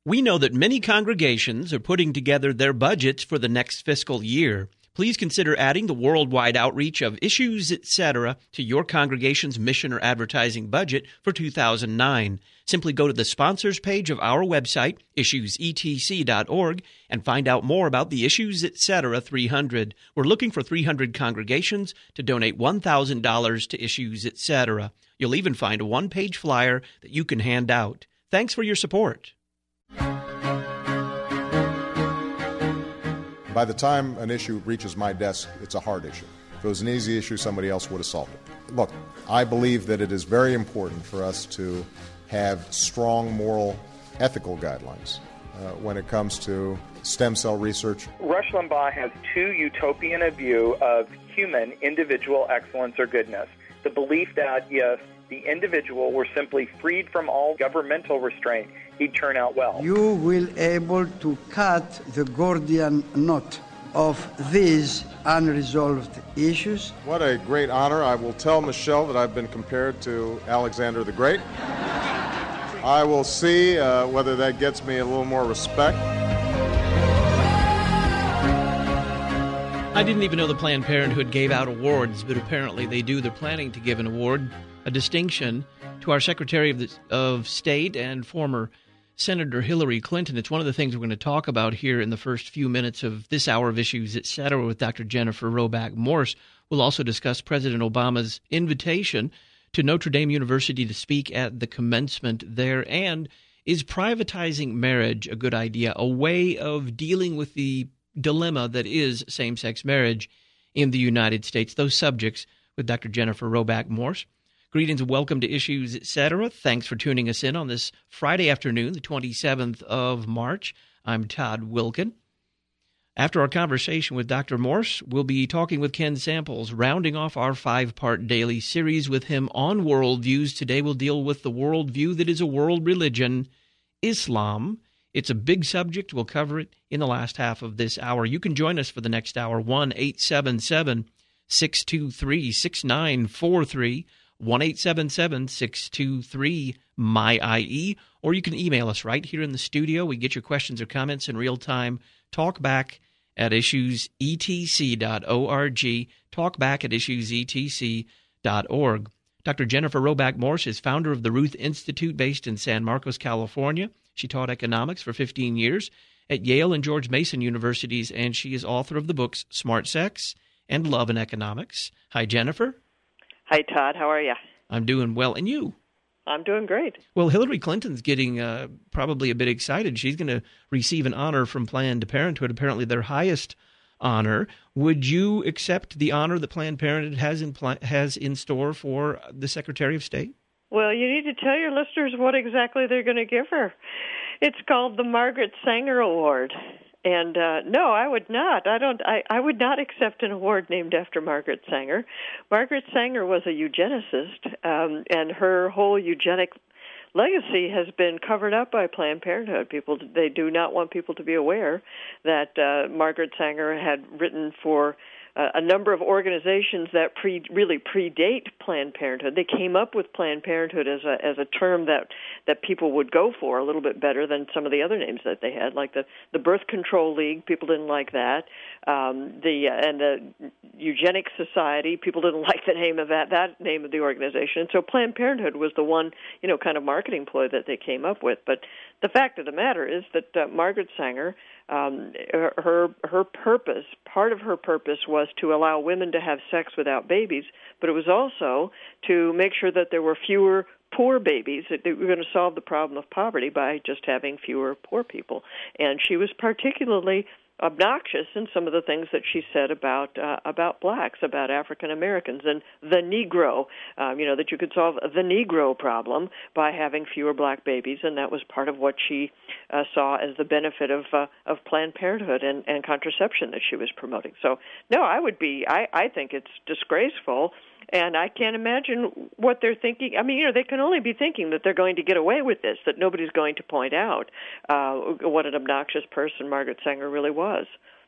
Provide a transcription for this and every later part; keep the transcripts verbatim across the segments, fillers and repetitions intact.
We know that many congregations are putting together their budgets for the next fiscal year. Please consider adding the worldwide outreach of Issues, et cetera to your congregation's mission or advertising budget for two thousand nine. Simply go to the sponsors page of our website, issues e t c dot org, and find out more about the Issues, et cetera three hundred. We're looking for three hundred congregations to donate one thousand dollars to Issues, et cetera. You'll even find a one-page flyer that you can hand out. Thanks for your support. By the time an issue reaches my desk, it's a hard issue. If it was an easy issue, somebody else would have solved it. Look, I believe that it is very important for us to have strong moral, ethical guidelines uh, when it comes to stem cell research. Rush Limbaugh has too utopian a view of human individual excellence or goodness. The belief that if the individual were simply freed from all governmental restraint, he'd turn out well. You will able to cut the Gordian knot of these unresolved issues. What a great honor. I will tell Michelle that I've been compared to Alexander the Great. I will see uh, whether that gets me a little more respect. I didn't even know the Planned Parenthood gave out awards, but apparently they do. They're planning to give an award, a distinction, to our Secretary of, the, of State and former Senator Hillary Clinton. It's one of the things we're going to talk about here in the first few minutes of this hour of Issues, et cetera, with Doctor Jennifer Roback Morse. We'll also discuss President Obama's invitation to Notre Dame University to speak at the commencement there. And is privatizing marriage a good idea, a way of dealing with the dilemma that is same-sex marriage in the United States? Those subjects with Doctor Jennifer Roback Morse. Greetings and welcome to Issues, et cetera. Thanks for tuning us in on this Friday afternoon, the twenty-seventh of March. I'm Todd Wilkin. After our conversation with Doctor Morse, we'll be talking with Ken Samples, rounding off our five-part daily series with him on worldviews. Today we'll deal with the worldview that is a world religion, Islam. It's a big subject. We'll cover it in the last half of this hour. You can join us for the next hour, one eight seven seven, six two three, six nine four three, one eight seven seven, six two three, M Y I E, or you can email us right here in the studio. We get your questions or comments in real time. Talk back at issues e t c dot org. Talk back at issues e t c dot org. Doctor Jennifer Roback Morse is founder of the Ruth Institute based in San Marcos, California. She taught economics for fifteen years at Yale and George Mason universities, and she is author of the books Smart Sex and Love and Economics. Hi, Jennifer. Hi, Todd. How are you? I'm doing well. And you? I'm doing great. Well, Hillary Clinton's getting uh, probably a bit excited. She's going to receive an honor from Planned Parenthood, apparently their highest honor. Would you accept the honor that Planned Parenthood has in pl- has in store for the Secretary of State? Well, you need to tell your listeners what exactly they're going to give her. It's called the Margaret Sanger Award. And uh, no, I would not. I don't. I, I would not accept an award named after Margaret Sanger. Margaret Sanger was a eugenicist, um, and her whole eugenic legacy has been covered up by Planned Parenthood. People, they do not want people to be aware that uh, Margaret Sanger had written for uh, a number of organizations that pre, really predate Planned Parenthood. They came up with Planned Parenthood as a as a term that, that people would go for a little bit better than some of the other names that they had, like the, the Birth Control League. People didn't like that. Um, the uh, and the Eugenics Society. People didn't like the name of that that name of the organization. And so Planned Parenthood was the one, you know, kind of marketing ploy that they came up with. But the fact of the matter is that uh, Margaret Sanger, um, her her purpose, part of her purpose was to allow women to have sex without babies, but it was also to make sure that there were fewer poor babies. That we were going to solve the problem of poverty by just having fewer poor people. And she was particularly obnoxious in some of the things that she said about uh, about blacks, about African Americans, and the Negro. Um, you know, that you could solve the Negro problem by having fewer black babies, and that was part of what she uh, saw as the benefit of uh, of Planned Parenthood and, and contraception that she was promoting. So, no, I would be. I, I think it's disgraceful. And I can't imagine what they're thinking. I mean, you know, they can only be thinking that they're going to get away with this, that nobody's going to point out uh, what an obnoxious person Margaret Sanger really was.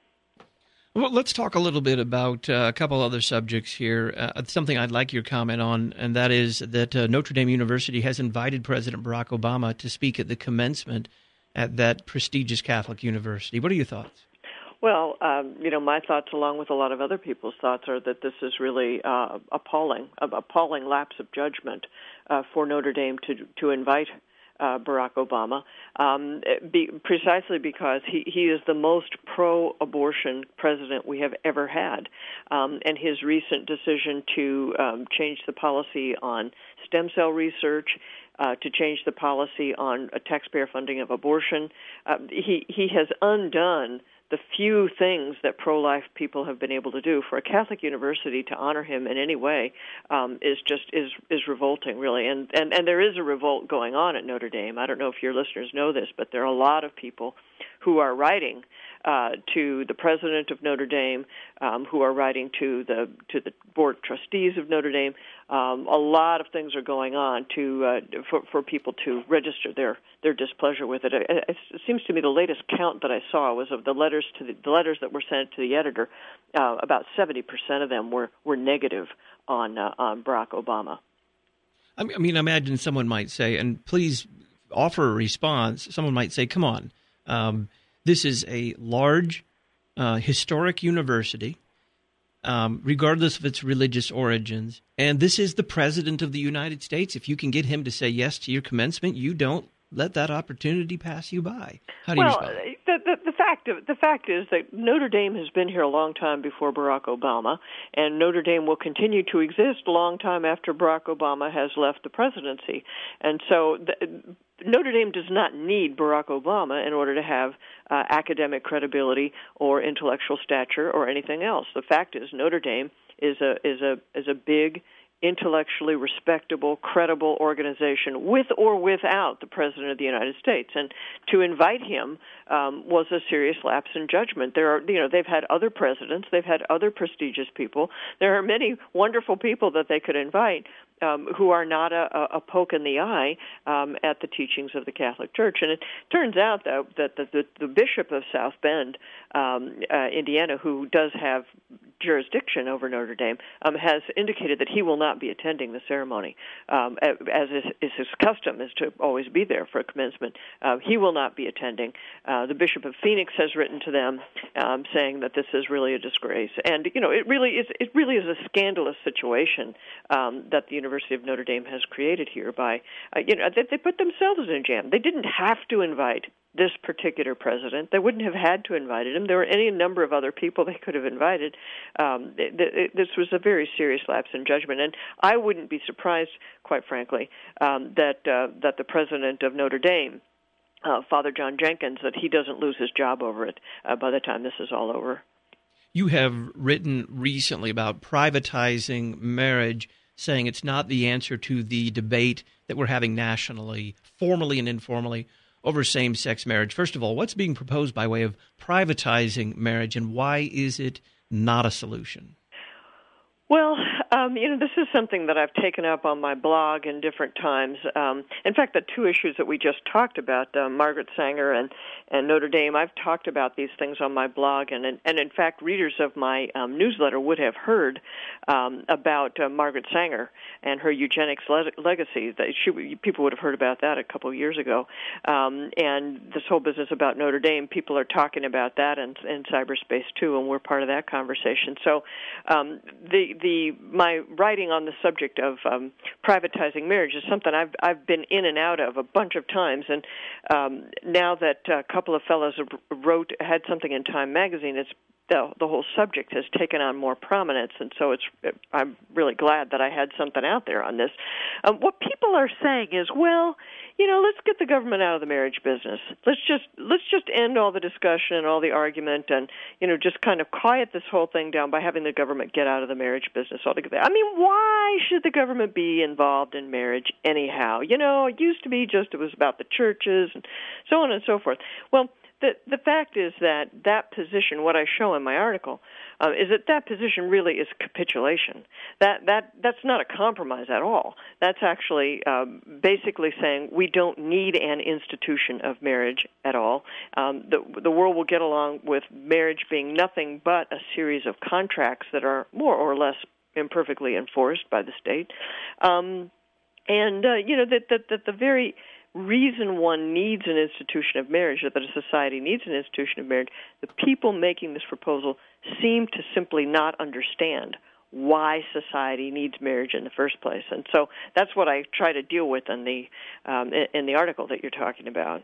Well, let's talk a little bit about uh, a couple other subjects here. Uh, something I'd like your comment on, and that is that uh, Notre Dame University has invited President Barack Obama to speak at the commencement at that prestigious Catholic university. What are your thoughts? Well, um, you know, my thoughts, along with a lot of other people's thoughts, are that this is really uh, appalling, an appalling lapse of judgment uh, for Notre Dame to to invite uh, Barack Obama, um, be, precisely because he, he is the most pro-abortion president we have ever had, um, and his recent decision to um, change the policy on stem cell research, Uh, to change the policy on uh, taxpayer funding of abortion. Uh, he he has undone the few things that pro-life people have been able to do. For a Catholic university to honor him in any way um, is just is is revolting, really. And, and and there is a revolt going on at Notre Dame. I don't know if your listeners know this, but there are a lot of people who are writing uh, to the president of Notre Dame, um, who are writing to the to the board of trustees of Notre Dame. Um, a lot of things are going on to uh, for, for people to register their, their displeasure with it. It, it. It seems to me the latest count that I saw was of the letters to the, the letters that were sent to the editor. Uh, about seventy percent of them were, were negative on uh, on Barack Obama. I mean, imagine someone might say, and please offer a response. Someone might say, "Come on, um, this is a large, uh, historic university." Um, regardless of its religious origins. And this is the President of the United States. If you can get him to say yes to your commencement, you don't let that opportunity pass you by. How do you well, respond? The, the, the, fact of, the fact is that Notre Dame has been here a long time before Barack Obama, and Notre Dame will continue to exist a long time after Barack Obama has left the presidency. And so the, Notre Dame does not need Barack Obama in order to have uh, academic credibility or intellectual stature or anything else. The fact is, Notre Dame is a is a is a big, intellectually respectable, credible organization, with or without the President of the United States. And to invite him um, was a serious lapse in judgment. There are, you know, they've had other presidents, they've had other prestigious people. There are many wonderful people that they could invite. Um, who are not a, a poke in the eye um, at the teachings of the Catholic Church. And it turns out, though, that the, the, the Bishop of South Bend, um, uh, Indiana, who does have jurisdiction over Notre Dame, um, has indicated that he will not be attending the ceremony, um, as is, is his custom, is to always be there for a commencement. Uh, he will not be attending. Uh, the Bishop of Phoenix has written to them um, saying that this is really a disgrace. And, you know, it really is, it really is a scandalous situation um, that the University University of Notre Dame has created here by, uh, you know, they, they put themselves in a jam. They didn't have to invite this particular president. They wouldn't have had to invite him. There were any number of other people they could have invited. Um, it, it, this was a very serious lapse in judgment, and I wouldn't be surprised, quite frankly, um, that uh, that the president of Notre Dame, uh, Father John Jenkins, that he doesn't lose his job over it uh, by the time this is all over. You have written recently about privatizing marriage, saying it's not the answer to the debate that we're having nationally, formally and informally, over same-sex marriage. First of all, what's being proposed by way of privatizing marriage, and why is it not a solution? Well, um, you know, this is something that I've taken up on my blog in different times. Um, in fact, the two issues that we just talked about, uh, Margaret Sanger and, and Notre Dame, I've talked about these things on my blog, and, and in fact, readers of my um, newsletter would have heard um, about uh, Margaret Sanger and her eugenics le- legacy. That she, people would have heard about that a couple of years ago. Um, and this whole business about Notre Dame, people are talking about that in, in cyberspace, too, and we're part of that conversation. So um, the The my writing on the subject of um, privatizing marriage is something I've I've been in and out of a bunch of times, and um, now that a couple of fellows wrote had something in Time magazine, it's the the whole subject has taken on more prominence, and so it's I'm really glad that I had something out there on this. Um, what people are saying is, well, you know, let's get the government out of the marriage business. Let's just let's just end all the discussion and all the argument, and you know, just kind of quiet this whole thing down by having the government get out of the marriage business altogether. I mean, why should the government be involved in marriage anyhow? You know, it used to be just it was about the churches and so on and so forth. Well, The the fact is that that position, what I show in my article, uh, is that that position really is capitulation. That that that's not a compromise at all. That's actually um, basically saying we don't need an institution of marriage at all. Um, the the world will get along with marriage being nothing but a series of contracts that are more or less imperfectly enforced by the state, um, and uh, you know that that that the very reason one needs an institution of marriage, or that a society needs an institution of marriage, the people making this proposal seem to simply not understand why society needs marriage in the first place. And so that's what I try to deal with in the um, in the article that you're talking about.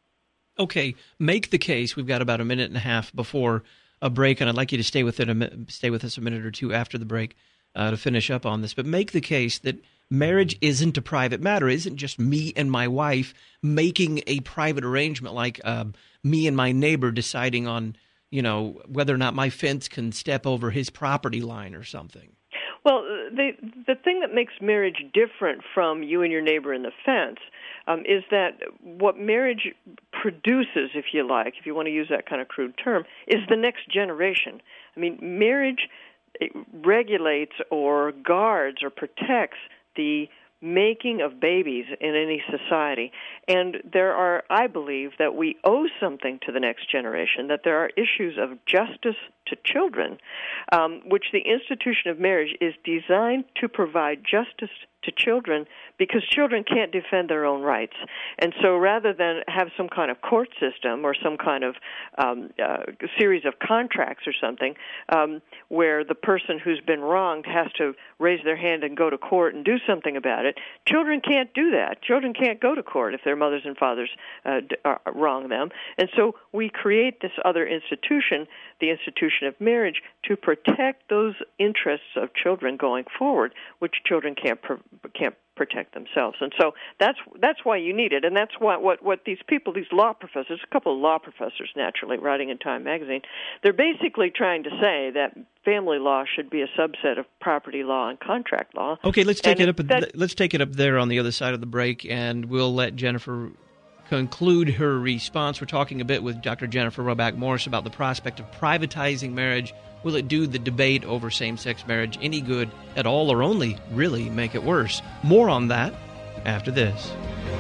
Okay, make the case. We've got about a minute and a half before a break, and I'd like you to stay with it a, stay with us a minute or two after the break uh, to finish up on this. But make the case that marriage isn't a private matter. It isn't just me and my wife making a private arrangement, like um, me and my neighbor deciding on, you know, whether or not my fence can step over his property line or something. Well, the the thing that makes marriage different from you and your neighbor in the fence um, is that what marriage produces, if you like, if you want to use that kind of crude term, is the next generation. I mean, marriage regulates or guards or protects the making of babies in any society. And there are, I believe, that we owe something to the next generation, that there are issues of justice to children, um, which the institution of marriage is designed to provide justice to children because children can't defend their own rights. And so rather than have some kind of court system or some kind of um, uh, series of contracts or something um, where the person who's been wronged has to raise their hand and go to court and do something about it, children can't do that. Children can't go to court if their mothers and fathers uh, uh, wrong them. And so we create this other institution, the institution of marriage, to protect those interests of children going forward, which children can't pr- can't protect themselves. And so that's that's why you need it, and that's why what, what these people, these law professors, a couple of law professors naturally writing in Time magazine, they're basically trying to say that family law should be a subset of property law and contract law. Okay, let's take and it up. That, let's take it up there on the other side of the break, and we'll let Jennifer conclude her response. We're talking a bit with Doctor Jennifer Roback Morse about the prospect of privatizing marriage. Will it do the debate over same-sex marriage any good at all, or only really make it worse? More on that after this.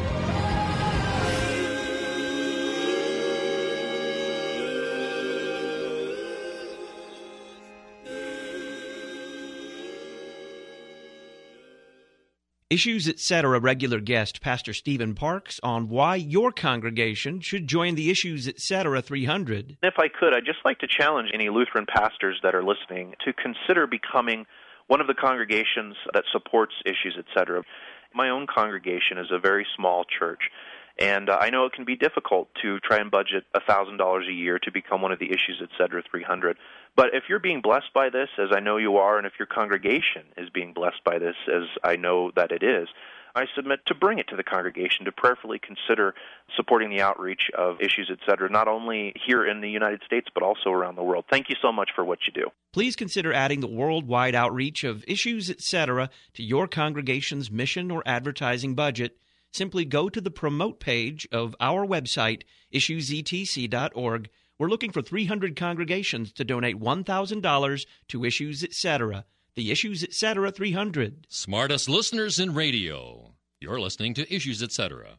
Issues Etc. regular guest Pastor Stephen Parks on why your congregation should join the Issues Etc. three hundred. If I could, I'd just like to challenge any Lutheran pastors that are listening to consider becoming one of the congregations that supports Issues Etc. My own congregation is a very small church, and uh, I know it can be difficult to try and budget one thousand dollars a year to become one of the Issues Etc. three hundred. But if you're being blessed by this, as I know you are, and if your congregation is being blessed by this, as I know that it is, I submit to bring it to the congregation to prayerfully consider supporting the outreach of Issues Etc., not only here in the United States, but also around the world. Thank you so much for what you do. Please consider adding the worldwide outreach of Issues Etc. to your congregation's mission or advertising budget. Simply go to the promote page of our website, issues e t c dot org. We're looking for three hundred congregations to donate one thousand dollars to Issues Etc. The Issues Etc. three hundred. Smartest listeners in radio. You're listening to Issues Etc.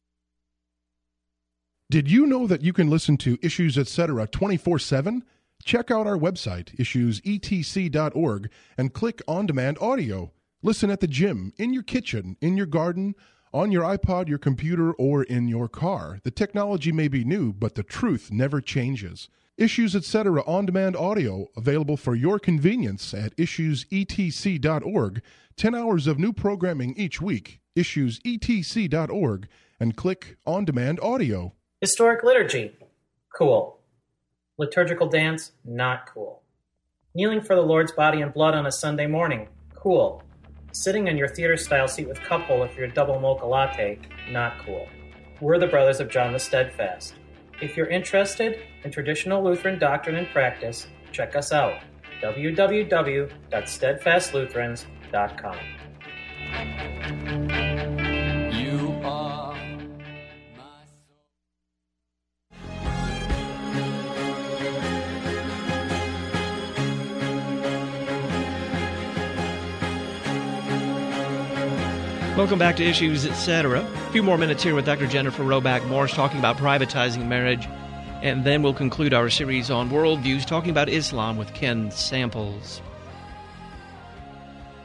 Did you know that you can listen to Issues Etc. twenty-four seven? Check out our website, issues e t c dot org, and click On Demand Audio. Listen at the gym, in your kitchen, in your garden, on your iPod, your computer, or in your car. The technology may be new, but the truth never changes. Issues Etc. on-demand audio, available for your convenience at issues e t c dot org. Ten hours of new programming each week. issues e t c dot org, and click On-Demand Audio. Historic liturgy. Cool. Liturgical dance. Not cool. Kneeling for the Lord's body and blood on a Sunday morning. Cool. Sitting in your theater-style seat with cup hole if you're a double mocha latte, not cool. We're the Brothers of John the Steadfast. If you're interested in traditional Lutheran doctrine and practice, check us out, w w w dot steadfast lutherans dot com. You are Welcome back to Issues Etc. A few more minutes here with Doctor Jennifer Roback Morse talking about privatizing marriage, and then we'll conclude our series on worldviews talking about Islam with Ken Samples.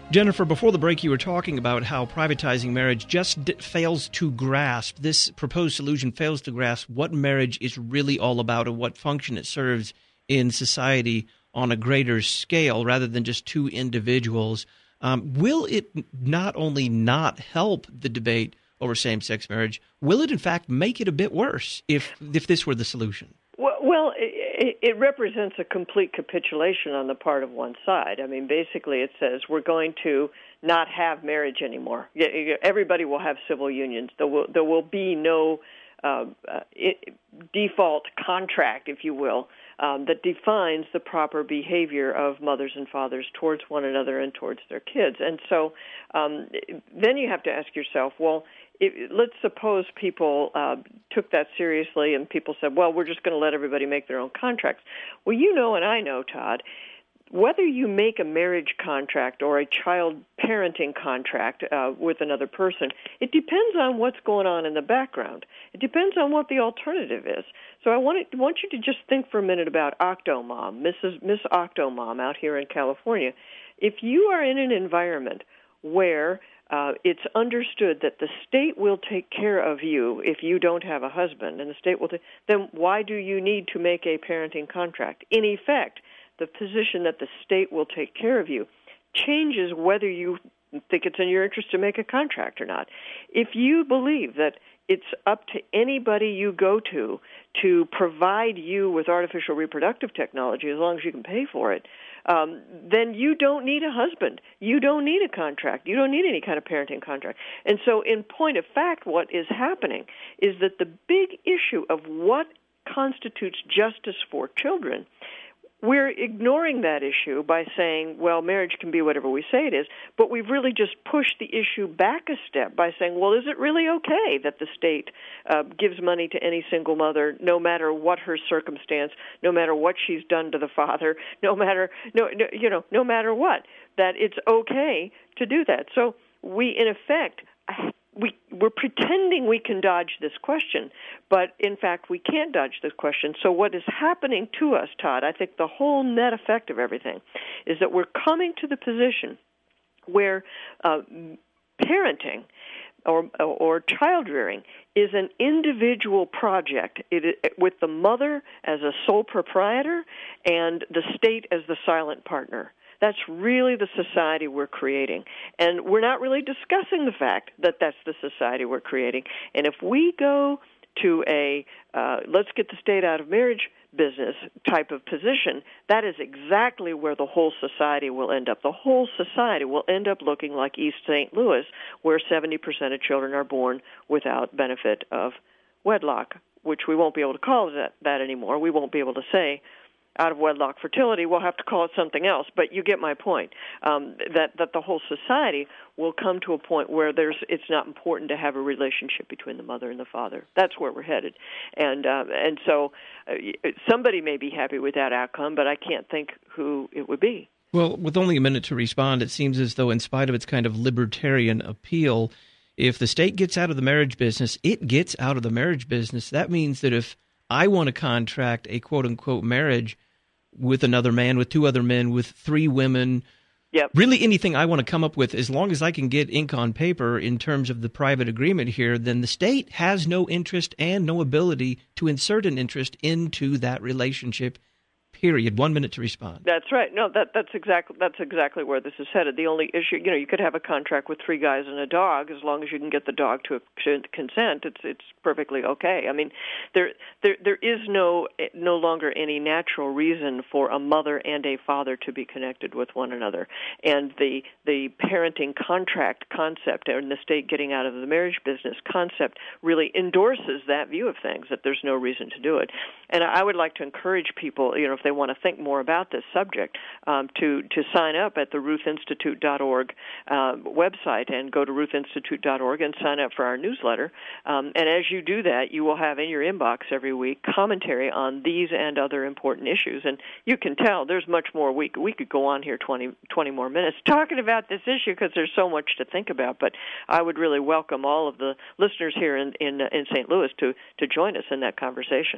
Jennifer, before the break, you were talking about how privatizing marriage just d- fails to grasp, this proposed solution fails to grasp what marriage is really all about and what function it serves in society on a greater scale rather than just two individuals. Um, will it not only not help the debate over same-sex marriage, will it in fact make it a bit worse if if this were the solution? Well, well it, it represents a complete capitulation on the part of one side. I mean, basically it says we're going to not have marriage anymore. Everybody will have civil unions. There will, there will be no uh, uh, it, default contract, if you will, um, that defines the proper behavior of mothers and fathers towards one another and towards their kids. And so um, then you have to ask yourself, well, It, let's suppose people uh, took that seriously and people said, well, we're just going to let everybody make their own contracts. Well, you know and I know, Todd, whether you make a marriage contract or a child parenting contract uh, with another person, it depends on what's going on in the background. It depends on what the alternative is. So I want, to, want you to just think for a minute about Octomom, Missus Miss Octomom out here in California. If you are in an environment where Uh, it's understood that the state will take care of you if you don't have a husband, and the state will. T- then why do you need to make a parenting contract? In effect, the position that the state will take care of you changes whether you think it's in your interest to make a contract or not. If you believe that it's up to anybody you go to to provide you with artificial reproductive technology as long as you can pay for it, um, then you don't need a husband. You don't need a contract. You don't need any kind of parenting contract. And so in point of fact, what is happening is that the big issue of what constitutes justice for children, we're ignoring that issue by saying, well, marriage can be whatever we say it is, but we've really just pushed the issue back a step by saying, well, is it really okay that the state uh, gives money to any single mother, no matter what her circumstance, no matter what she's done to the father, no matter, no, no you know, no matter what, that it's okay to do that. So we, in effect, We, we're pretending we can dodge this question, but in fact we can't dodge this question. So what is happening to us, Todd, I think the whole net effect of everything is that we're coming to the position where uh, parenting or, or child rearing is an individual project it, it, with the mother as a sole proprietor and the state as the silent partner. That's really the society we're creating. And we're not really discussing the fact that that's the society we're creating. And if we go to a uh, let's get the state out of marriage business type of position, that is exactly where the whole society will end up. The whole society will end up looking like East Saint Louis, where seventy percent of children are born without benefit of wedlock, which we won't be able to call that, that anymore. We won't be able to say out-of-wedlock fertility. We'll have to call it something else, but you get my point, um, that, that the whole society will come to a point where there's it's not important to have a relationship between the mother and the father. That's where we're headed. And uh, and so uh, somebody may be happy with that outcome, but I can't think who it would be. Well, with only a minute to respond, it seems as though in spite of its kind of libertarian appeal, if the state gets out of the marriage business, it gets out of the marriage business. That means that if I want to contract a quote-unquote marriage with another man, with two other men, with three women, yep. really anything I want to come up with, as long as I can get ink on paper in terms of the private agreement here, then the state has no interest and no ability to insert an interest into that relationship, period. One minute to respond. That's right. No, that that's exactly that's exactly where this is headed. The only issue, you know, you could have a contract with three guys and a dog, as long as you can get the dog to consent. It's it's perfectly okay. I mean, there there there is no no longer any natural reason for a mother and a father to be connected with one another, and the the parenting contract concept and the state getting out of the marriage business concept really endorses that view of things, that there's no reason to do it. And I would like to encourage people, you know, if they want to think more about this subject, um, to, to sign up at the ruth institute dot org uh, website and go to ruth institute dot org and sign up for our newsletter. Um, and as you do that, you will have in your inbox every week commentary on these and other important issues. And you can tell there's much more. We, we could go on here twenty, twenty more minutes talking about this issue because there's so much to think about. But I would really welcome all of the listeners here in, in, in Saint Louis to, to join us in that conversation.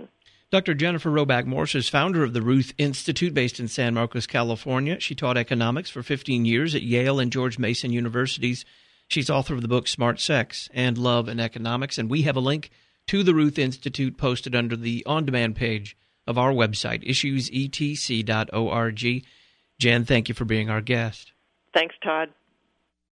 Doctor Jennifer Roback Morse is founder of the Ruth Institute based in San Marcos, California. She taught economics for fifteen years at Yale and George Mason Universities. She's author of the book Smart Sex and Love in Economics, and we have a link to the Ruth Institute posted under the on-demand page of our website, issues e t c dot org. Jen, thank you for being our guest. Thanks, Todd.